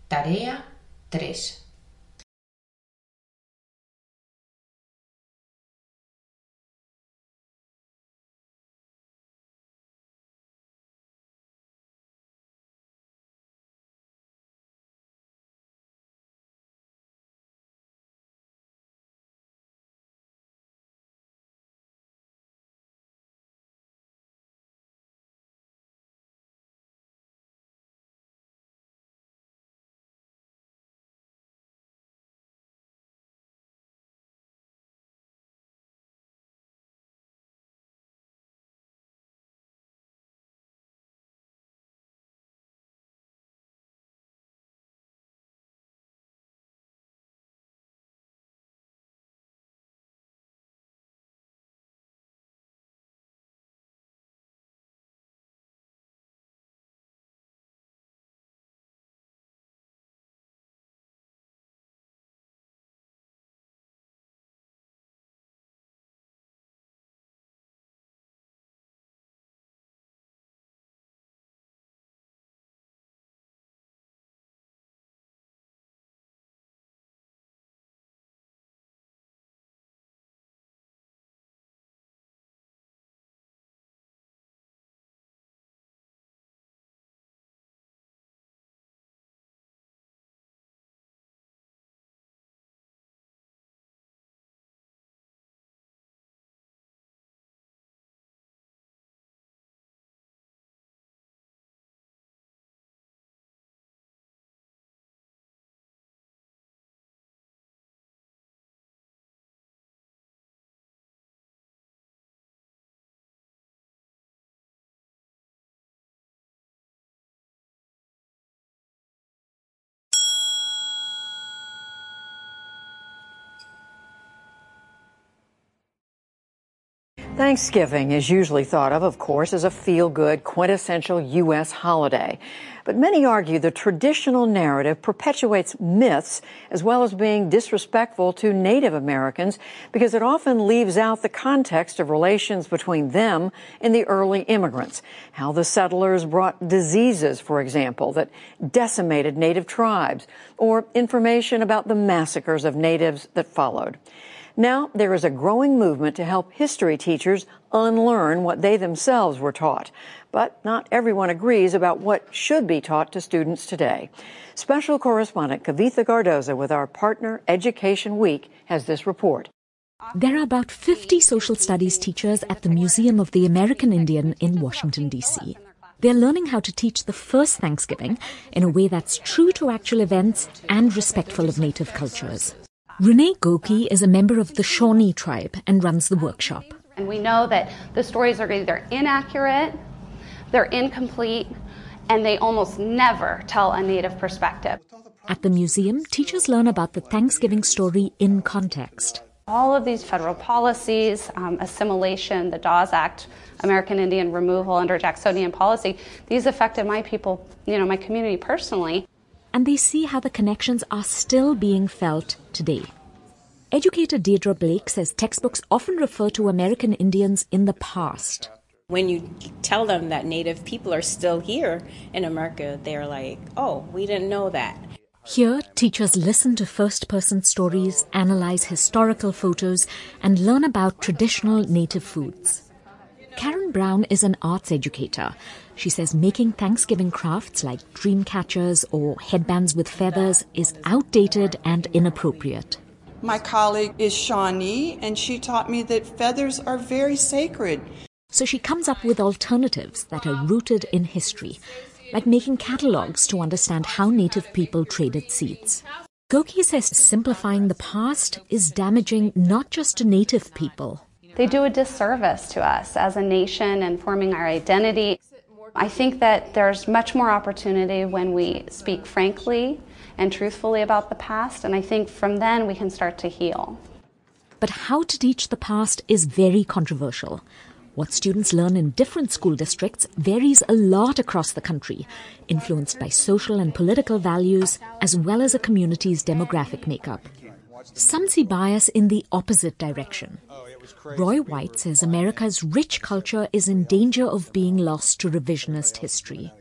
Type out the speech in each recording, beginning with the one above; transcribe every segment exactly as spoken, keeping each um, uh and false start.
Tarea tres. Thanksgiving is usually thought of, of course, as a feel-good, quintessential U S holiday. But many argue the traditional narrative perpetuates myths as well as being disrespectful to Native Americans because it often leaves out the context of relations between them and the early immigrants, how the settlers brought diseases, for example, that decimated Native tribes, or information about the massacres of natives that followed. Now, there is a growing movement to help history teachers unlearn what they themselves were taught. But not everyone agrees about what should be taught to students today. Special correspondent Kavitha Gardoza with our partner Education Week has this report. There are about fifty social studies teachers at the Museum of the American Indian in Washington, D C They're learning how to teach the first Thanksgiving in a way that's true to actual events and respectful of Native cultures. Renee Goki is a member of the Shawnee tribe and runs the workshop. And we know that the stories are either inaccurate, they're incomplete, and they almost never tell a Native perspective. At the museum, teachers learn about the Thanksgiving story in context. All of these federal policies, um, assimilation, the Dawes Act, American Indian removal under Jacksonian policy, these affected my people, you know, my community personally. And they see how the connections are still being felt today. Educator Deirdre Blake says textbooks often refer to American Indians in the past. When you tell them that Native people are still here in America, they're like, oh, we didn't know that. Here, teachers listen to first-person stories, analyze historical photos, and learn about traditional Native foods. Karen Brown is an arts educator. She says making Thanksgiving crafts like dream catchers or headbands with feathers is outdated and inappropriate. My colleague is Shawnee, and she taught me that feathers are very sacred. So she comes up with alternatives that are rooted in history, like making catalogs to understand how Native people traded seeds. Goki says simplifying the past is damaging not just to Native people. They do a disservice to us as a nation and forming our identity. I think that there's much more opportunity when we speak frankly and truthfully about the past, and I think from then we can start to heal. But how to teach the past is very controversial. What students learn in different school districts varies a lot across the country, influenced by social and political values, as well as a community's demographic makeup. Some see bias in the opposite direction. Roy White says America's rich culture is in danger of being lost to revisionist history.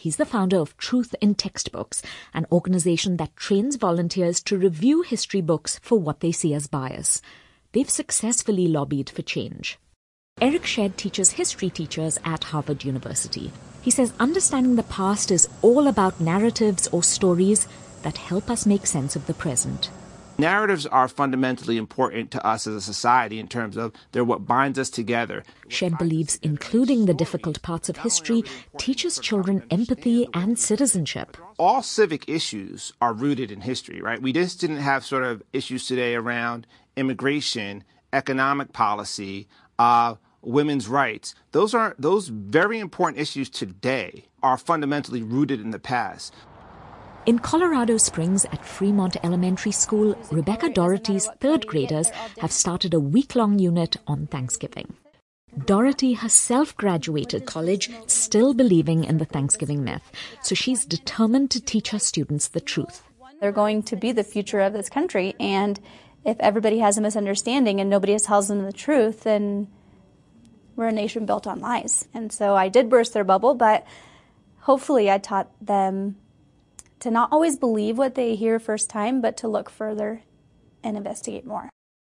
He's the founder of Truth in Textbooks, an organization that trains volunteers to review history books for what they see as bias. They've successfully lobbied for change. Eric Shedd teaches history teachers at Harvard University. He says understanding the past is all about narratives or stories that help us make sense of the present. Narratives are fundamentally important to us as a society in terms of they're what binds us together. Shedd believes including the difficult parts of history teaches children empathy and citizenship. All civic issues are rooted in history, right? We just didn't have sort of issues today around immigration, economic policy, uh, women's rights. Those are those very important issues today are fundamentally rooted in the past. In Colorado Springs at Fremont Elementary School, Rebecca Doherty's third graders have started a week-long unit on Thanksgiving. Dorothy herself graduated college still believing in the Thanksgiving myth, so she's determined to teach her students the truth. They're going to be the future of this country, and if everybody has a misunderstanding and nobody tells them the truth, then we're a nation built on lies. And so I did burst their bubble, but hopefully I taught them to not always believe what they hear first time, but to look further and investigate more.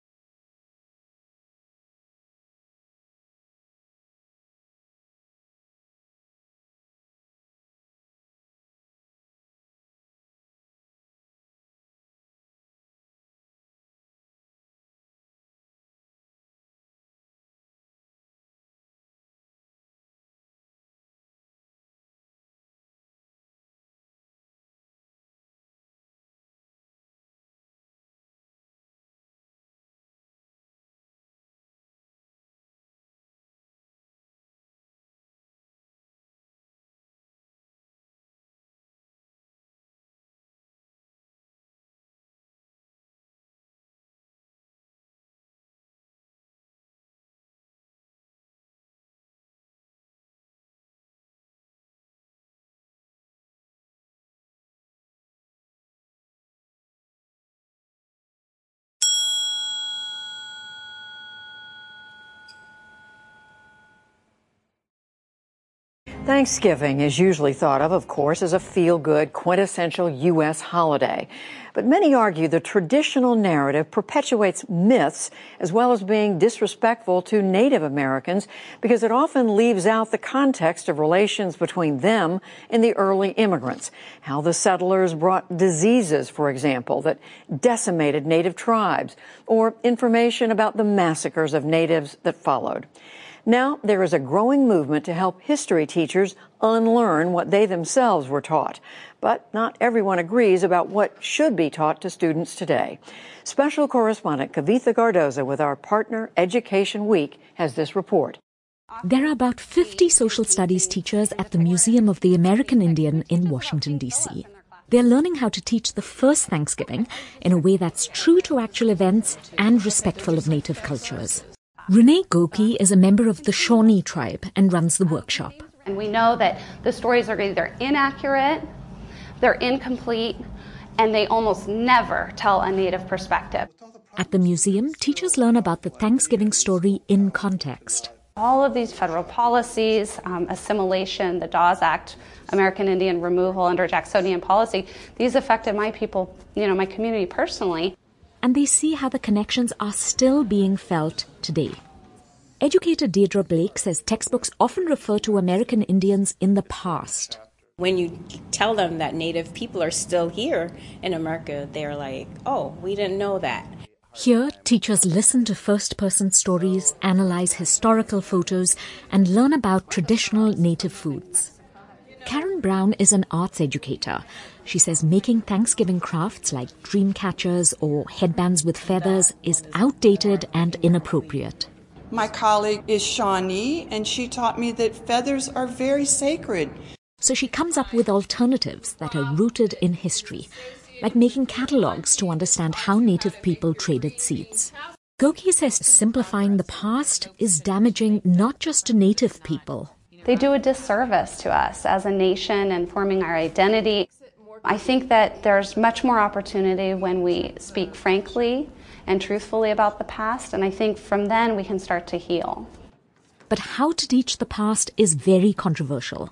Thanksgiving is usually thought of, of course, as a feel-good, quintessential U S holiday. But many argue the traditional narrative perpetuates myths as well as being disrespectful to Native Americans because it often leaves out the context of relations between them and the early immigrants. How the settlers brought diseases, for example, that decimated Native tribes, or information about the massacres of natives that followed. Now, there is a growing movement to help history teachers unlearn what they themselves were taught. But not everyone agrees about what should be taught to students today. Special correspondent Kavitha Gardoza with our partner Education Week has this report. There are about fifty social studies teachers at the Museum of the American Indian in Washington, D C They're learning how to teach the first Thanksgiving in a way that's true to actual events and respectful of Native cultures. Renee Goki is a member of the Shawnee tribe and runs the workshop. And we know that the stories are either inaccurate, they're incomplete, and they almost never tell a Native perspective. At the museum, teachers learn about the Thanksgiving story in context. All of these federal policies, um, assimilation, the Dawes Act, American Indian removal under Jacksonian policy, these affected my people, you know, my community personally. And they see how the connections are still being felt today. Educator Deirdre Blake says textbooks often refer to American Indians in the past. When you tell them that Native people are still here in America, they're like, oh, we didn't know that. Here, teachers listen to first-person stories, analyze historical photos, and learn about traditional Native foods. Karen Brown is an arts educator. She says making Thanksgiving crafts like dream catchers or headbands with feathers is outdated and inappropriate. My colleague is Shawnee, and she taught me that feathers are very sacred. So she comes up with alternatives that are rooted in history, like making catalogs to understand how Native people traded seeds. Goki says simplifying the past is damaging not just to Native people. They do a disservice to us as a nation and forming our identity. I think that there's much more opportunity when we speak frankly and truthfully about the past, and I think from then we can start to heal. But how to teach the past is very controversial.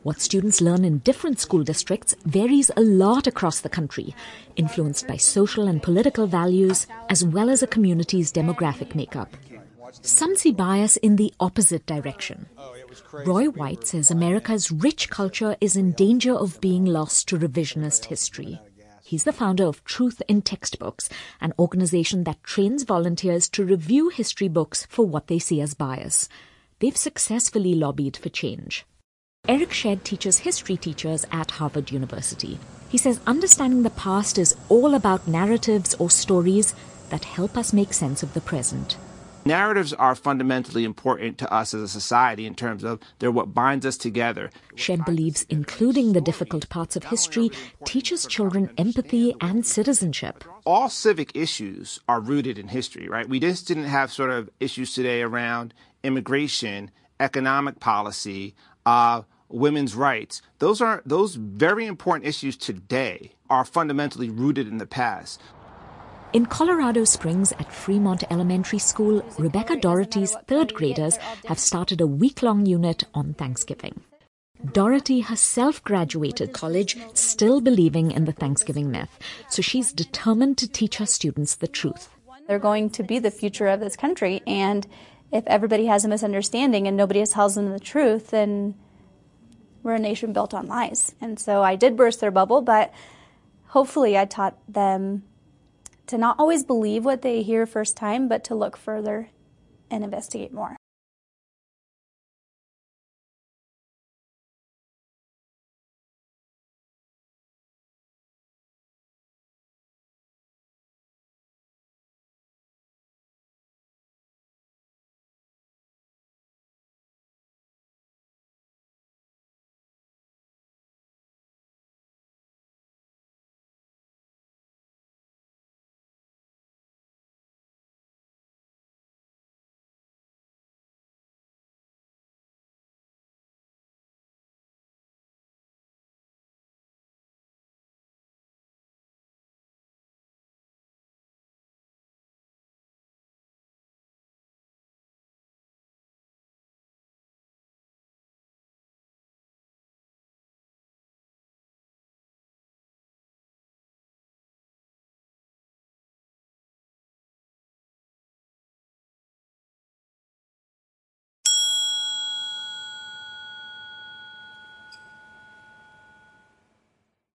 What students learn in different school districts varies a lot across the country, influenced by social and political values, as well as a community's demographic makeup. Some see bias in the opposite direction. Roy White says America's rich culture is in danger of being lost to revisionist history. He's the founder of Truth in Textbooks, an organization that trains volunteers to review history books for what they see as bias. They've successfully lobbied for change. Eric Shedd teaches history teachers at Harvard University. He says understanding the past is all about narratives or stories that help us make sense of the present. Narratives are fundamentally important to us as a society in terms of they're what binds us together. Shedd believes including the difficult parts of history teaches children empathy and citizenship. All civic issues are rooted in history, right? We just didn't have sort of issues today around immigration, economic policy, uh, women's rights. Those are those very important issues today are fundamentally rooted in the past. In Colorado Springs at Fremont Elementary School, Rebecca Doherty's third graders have started a week-long unit on Thanksgiving. Dorothy herself graduated college still believing in the Thanksgiving myth, so she's determined to teach her students the truth. They're going to be the future of this country, and if everybody has a misunderstanding and nobody tells them the truth, then we're a nation built on lies. And so I did burst their bubble, but hopefully I taught them to not always believe what they hear first time, but to look further and investigate more.